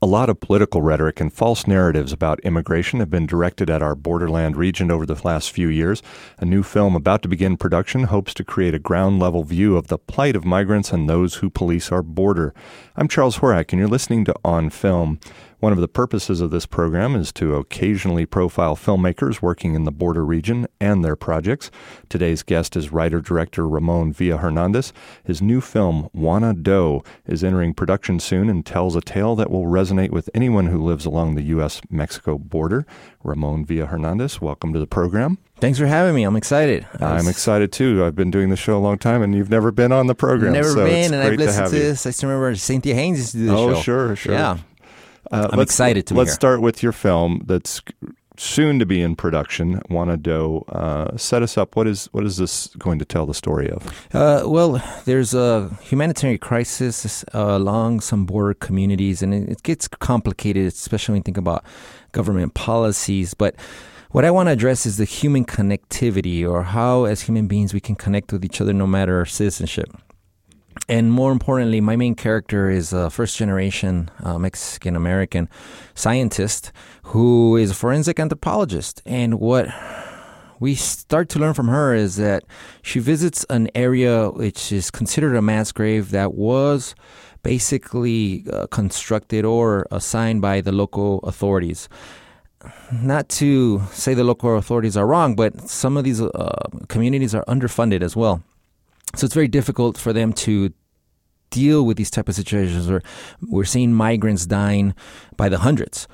A lot of political rhetoric and false narratives about immigration have been directed at our borderland region over the last few years. A new film about to begin production hopes to create a ground-level view of the plight of migrants and those who police our border. I'm Charles Horak, and you're listening to On Film. One of the purposes of this program is to occasionally profile filmmakers working in the border region and their projects. Today's guest is writer-director Ramon Villa-Hernandez. His new film, Juana Doe, is entering production soon and tells a tale that will resonate with anyone who lives along the U.S.-Mexico border. Ramon Villa-Hernandez, welcome to the program. Thanks for having me. I'm excited. I'm excited, too. I've been doing the show a long time, and you've never been on the program. Never so been, and I've listened to you. this. I still remember Cynthia Haynes used to do the show. Oh, sure. Yeah. I'm excited to be here. Let's start with your film that's soon to be in production, Juana Doe. Set us up. What is this going to tell the story of? Well, there's a humanitarian crisis along some border communities, and it gets complicated, especially when you think about government policies. But what I want to address is the human connectivity, or how, as human beings, we can connect with each other no matter our citizenship. And more importantly, my main character is a first-generation Mexican-American scientist who is a forensic anthropologist. And what we start to learn from her is that she visits an area which is considered a mass grave that was basically constructed or assigned by the local authorities. Not to say the local authorities are wrong, but some of these communities are underfunded as well. So it's very difficult for them to deal with these type of situations where we're seeing migrants dying by the hundreds.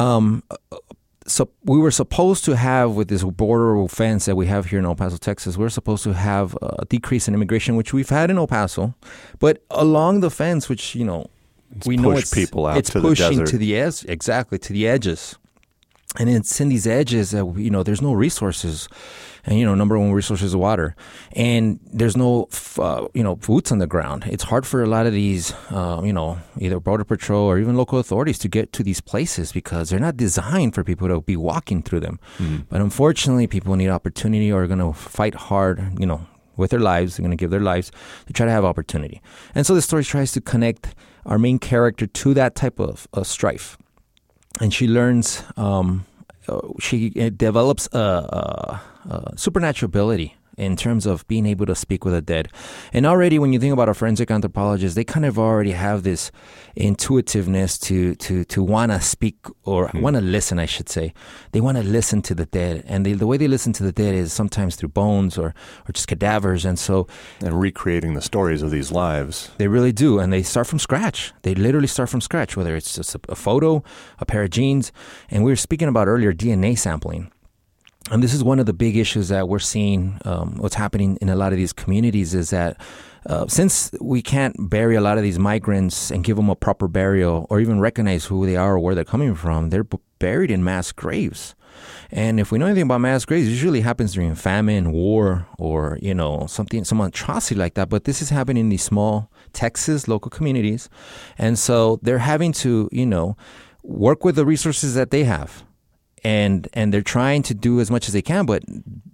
So we were supposed to have, with this border fence that we have here in El Paso, Texas, we're supposed to have a decrease in immigration, which we've had in El Paso. But along the fence, which, you know, we know it's people out it's to pushing the desert. to the edge, exactly, to the edges. And it's in these edges that, you know, there's no resources. And, you know, number one resource is water. And there's no, boots on the ground. It's hard for a lot of these, either Border Patrol or even local authorities to get to these places because they're not designed for people to be walking through them. Mm-hmm. But unfortunately, people need opportunity or are going to fight hard, you know, with their lives. They're going to give their lives to try to have opportunity. And so the story tries to connect our main character to that type of strife. And she learns, she develops a supernatural ability in terms of being able to speak with the dead. And already when you think about a forensic anthropologist, they kind of already have this intuitiveness to want to speak or want to listen, I should say. They want to listen to the dead. And the way they listen to the dead is sometimes through bones or just cadavers. And recreating the stories of these lives. They really do. And they start from scratch. They literally start from scratch, whether it's just a photo, a pair of jeans. And we were speaking about earlier DNA sampling. And this is one of the big issues that we're seeing, what's happening in a lot of these communities is that since we can't bury a lot of these migrants and give them a proper burial or even recognize who they are or where they're coming from, they're buried in mass graves. And if we know anything about mass graves, it usually happens during famine, war, or, you know, some atrocity like that. But this is happening in these small Texas local communities. And so they're having to, you know, work with the resources that they have. And they're trying to do as much as they can, but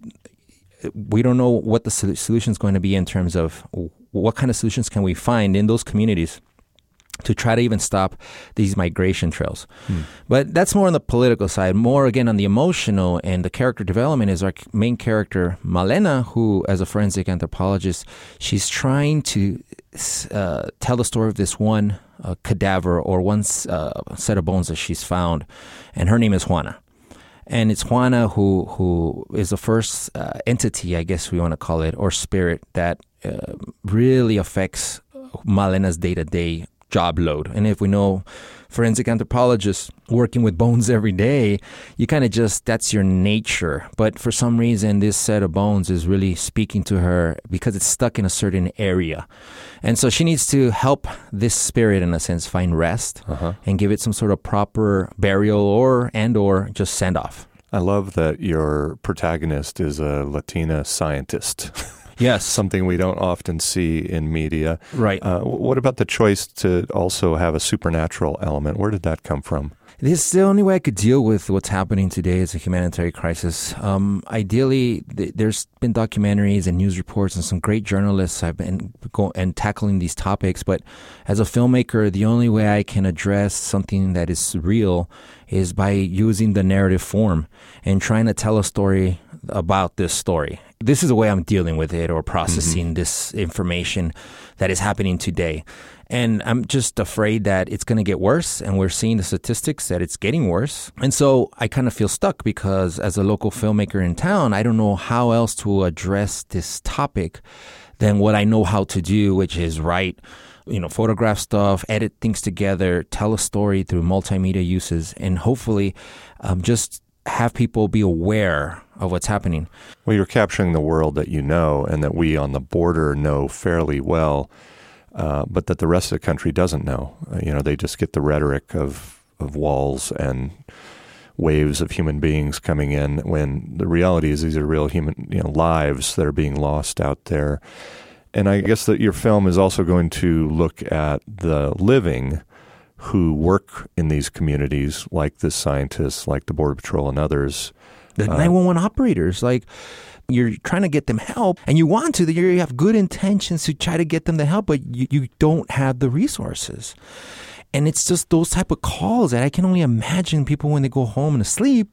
we don't know what the solution is going to be in terms of what kind of solutions can we find in those communities to try to even stop these migration trails. But that's more on the political side. More, again, on the emotional and the character development is our main character, Malena, who, as a forensic anthropologist, she's trying to tell the story of this one cadaver or one set of bones that she's found, and her name is Juana. And it's Juana who is the first entity, I guess we want to call it, or spirit that really affects Malena's day-to-day job load. And if we know forensic anthropologists working with bones every day, you kind of just, that's your nature. But for some reason, this set of bones is really speaking to her because it's stuck in a certain area. And so she needs to help this spirit, in a sense, find rest and give it some sort of proper burial or just send off. I love that your protagonist is a Latina scientist. Yes. Something we don't often see in media. Right. What about the choice to also have a supernatural element? Where did that come from? This is the only way I could deal with what's happening today as a humanitarian crisis. Ideally, there's been documentaries and news reports and some great journalists have been and tackling these topics. But as a filmmaker, the only way I can address something that is real is by using the narrative form and trying to tell a story about this story. This is the way I'm dealing with it or processing this information that is happening today. And I'm just afraid that it's going to get worse. And we're seeing the statistics that it's getting worse. And so I kind of feel stuck because as a local filmmaker in town, I don't know how else to address this topic than what I know how to do, which is write, photograph stuff, edit things together, tell a story through multimedia uses, and hopefully just have people be aware of what's happening. Well, you're capturing the world that you know and that we on the border know fairly well. But that the rest of the country doesn't know. They just get the rhetoric of walls and waves of human beings coming in when the reality is these are real human lives that are being lost out there. And I guess that your film is also going to look at the living who work in these communities, like this scientist, like the Border Patrol and others. The 911 operators, you're trying to get them help and you want to, you have good intentions to try to get them the help, but you don't have the resources. And it's just those type of calls that I can only imagine people when they go home and asleep.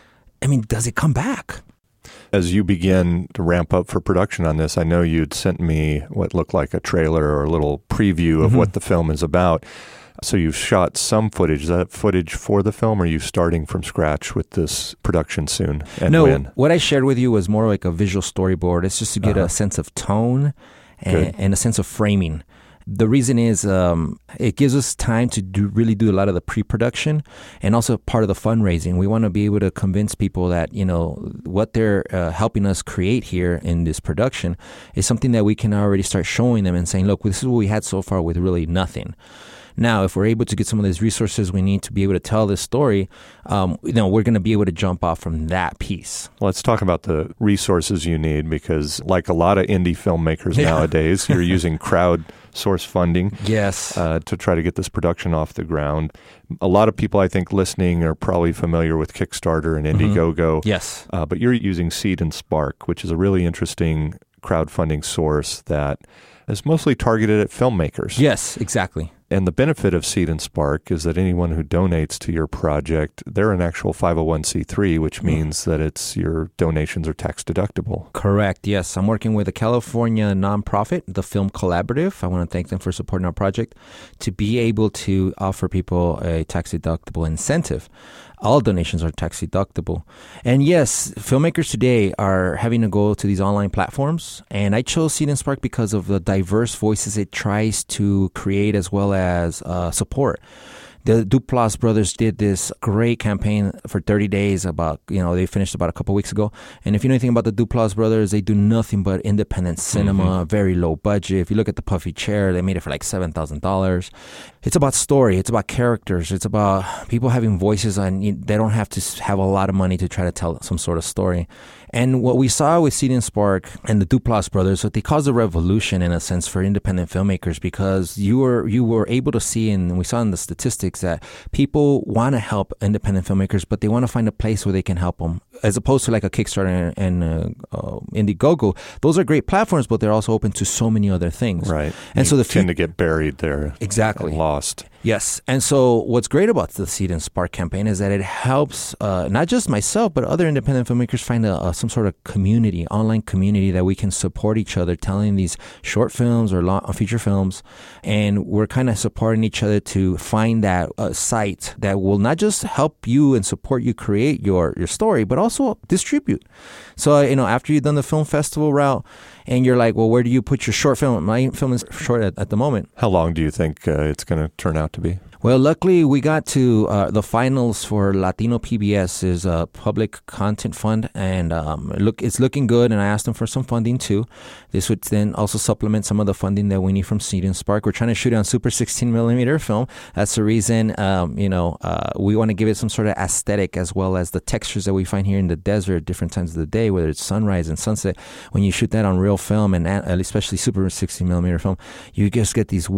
I mean, does it come back? As you begin to ramp up for production on this, I know you'd sent me what looked like a trailer or a little preview of what the film is about. So you've shot some footage. Is that footage for the film, or are you starting from scratch with this production soon? And no, when? What I shared with you was more like a visual storyboard. It's just to get a sense of tone and a sense of framing. The reason is it gives us time to really do a lot of the pre-production and also part of the fundraising. We want to be able to convince people that, what they're helping us create here in this production is something that we can already start showing them and saying, look, this is what we had so far with really nothing. Now, if we're able to get some of these resources we need to be able to tell this story, we're going to be able to jump off from that piece. Let's talk about the resources you need, because like a lot of indie filmmakers nowadays, you're using crowdsource funding to try to get this production off the ground. A lot of people, I think, listening are probably familiar with Kickstarter and Indiegogo. Yes. But you're using Seed and Spark, which is a really interesting crowdfunding source that is mostly targeted at filmmakers. Yes, exactly. And the benefit of Seed and Spark is that anyone who donates to your project, they're an actual 501c3, which means that your donations are tax deductible. Correct. Yes. I'm working with a California nonprofit, the Film Collaborative. I want to thank them for supporting our project to be able to offer people a tax deductible incentive. All donations are tax deductible. And yes, filmmakers today are having to go to these online platforms. And I chose Seed and Spark because of the diverse voices it tries to create as well as support. The Duplass brothers did this great campaign for 30 days about, they finished about a couple weeks ago. And if you know anything about the Duplass brothers, they do nothing but independent cinema, very low budget. If you look at the puffy chair, they made it for like $7,000. It's about story. It's about characters. It's about people having voices, and they don't have to have a lot of money to try to tell some sort of story. And what we saw with Seed and Spark and the Duplass brothers, they caused a revolution in a sense for independent filmmakers, because you were able to see, and we saw in the statistics, that people want to help independent filmmakers, but they want to find a place where they can help them, as opposed to like a Kickstarter and Indiegogo. Those are great platforms, but they're also open to so many other things. Right. And so tend to get buried there. Exactly. And lost. Yes. And so what's great about the Seed and Spark campaign is that it helps not just myself, but other independent filmmakers find some sort of community, online community that we can support each other, telling these short films or long feature films. And we're kind of supporting each other to find that site that will not just help you and support you create your story, but also distribute. So, after you've done the film festival route and you're like, well, where do you put your short film? My film is short at the moment. How long do you think it's going to turn out to be? Well, luckily, we got to the finals for Latino PBS is a public content fund, and it's looking good, and I asked them for some funding, too. This would then also supplement some of the funding that we need from Seed and Spark. We're trying to shoot it on super 16mm film. That's the reason, we want to give it some sort of aesthetic as well as the textures that we find here in the desert at different times of the day, whether it's sunrise and sunset. When you shoot that on real film, and especially super 16mm film, you just get these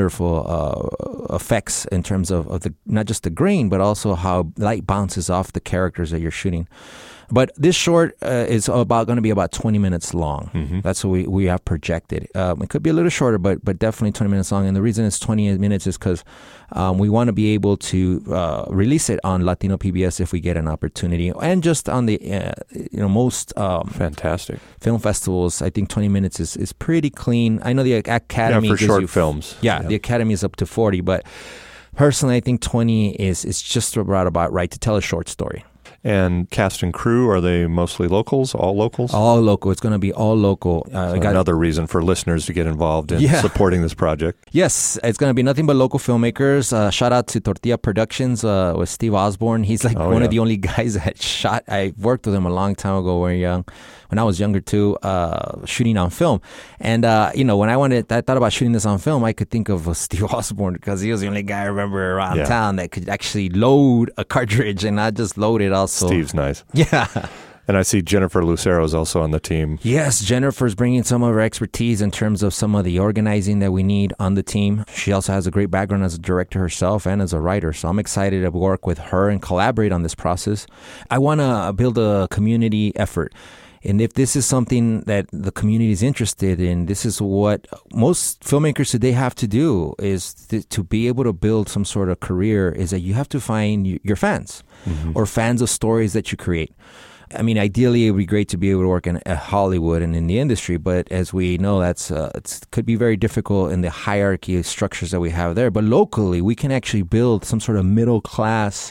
wonderful effects in terms of the not just the grain, but also how light bounces off the characters that you're shooting. But this short is going to be about 20 minutes long. Mm-hmm. That's what we have projected. It could be a little shorter, but definitely 20 minutes long. And the reason it's 20 minutes is because we want to be able to release it on Latino PBS if we get an opportunity, and just on the most fantastic film festivals. I think 20 minutes is pretty clean. I know the Academy for short films. Yeah, the Academy is up to 40, but personally, I think 20 is just about right to tell a short story. And cast and crew, are they mostly locals, all locals? All local. It's going to be all local. Another reason for listeners to get involved in supporting this project. Yes, it's going to be nothing but local filmmakers. Shout out to Tortilla Productions with Steve Osborne. He's one of the only guys that shot. I worked with him a long time ago when I was younger too, shooting on film. And, when I thought about shooting this on film, I could think of Steve Osborne because he was the only guy I remember around town that could actually load a cartridge and not just load it also. Steve's nice. Yeah. And I see Jennifer Lucero is also on the team. Yes, Jennifer's bringing some of her expertise in terms of some of the organizing that we need on the team. She also has a great background as a director herself and as a writer. So I'm excited to work with her and collaborate on this process. I want to build a community effort. And if this is something that the community is interested in, this is what most filmmakers today have to do, is to be able to build some sort of career, is that you have to find your fans or fans of stories that you create. I mean, ideally, it would be great to be able to work in Hollywood and in the industry, but as we know, it could be very difficult in the hierarchy of structures that we have there. But locally, we can actually build some sort of middle class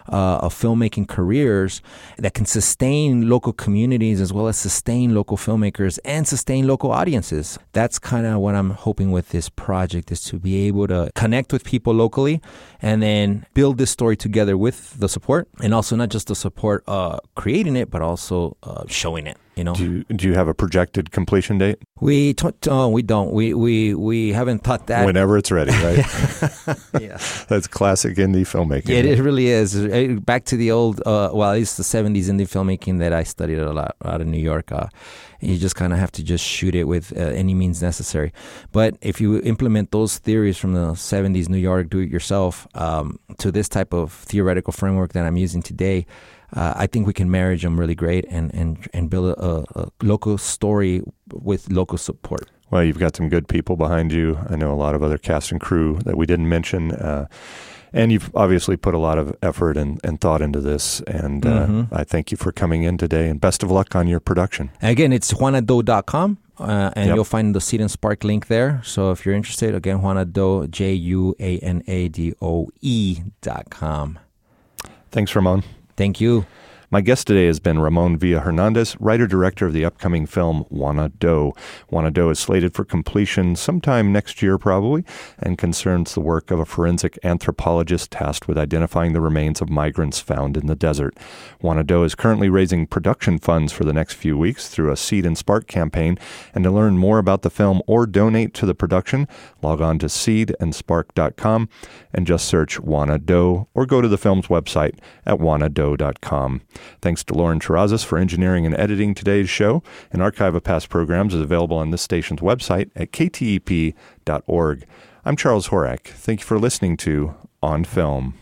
of filmmaking careers that can sustain local communities as well as sustain local filmmakers and sustain local audiences. That's kind of what I'm hoping with this project, is to be able to connect with people locally and then build this story together with the support, and also not just the support creating it, but also showing it. Do you have a projected completion date? We don't. We haven't thought that. Whenever it's ready, right? Yeah. That's classic indie filmmaking. Yeah, it really is. Back to the old, at least the 70s indie filmmaking that I studied a lot out of New York. You just kind of have to just shoot it with any means necessary. But if you implement those theories from the 70s New York do-it-yourself to this type of theoretical framework that I'm using today, I think we can marry them really great and build a local story with local support. Well, you've got some good people behind you. I know a lot of other cast and crew that we didn't mention. And you've obviously put a lot of effort and thought into this. And I thank you for coming in today. And best of luck on your production. Again, it's juanado.com. And you'll find the Seed and Spark link there. So if you're interested, again, Juanado, JUANADOE.com. Thanks, Ramon. Thank you. My guest today has been Ramon Villa-Hernandez, writer-director of the upcoming film Juanado. Juanado is slated for completion sometime next year, probably, and concerns the work of a forensic anthropologist tasked with identifying the remains of migrants found in the desert. Juanado is currently raising production funds for the next few weeks through a Seed and Spark campaign, and to learn more about the film or donate to the production, log on to seedandspark.com and just search Juanado, or go to the film's website at juanado.com. Thanks to Lauren Terrazas for engineering and editing today's show. An archive of past programs is available on this station's website at ktep.org. I'm Charles Horak. Thank you for listening to On Film.